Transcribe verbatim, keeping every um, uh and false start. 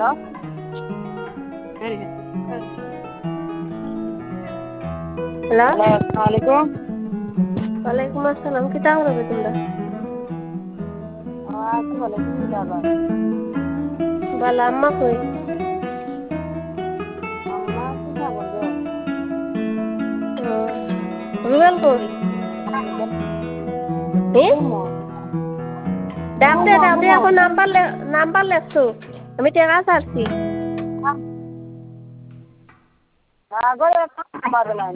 Hello hello আসসালামু আলাইকুম। ওয়ালাইকুম আসসালাম কিতা করবে তোমরা আছি ভালো, তুমি আবার বালা আম্মা কই আম্মা পিঠা বন্ধ রুবেল কই হে ঘুমো ডাক দে ঘুমো ডাক দে ঘুমো এখন নাম্বার নাম্বার লেখছো আমি টেকা ছাড়ছি আগরে নাম্বার নাই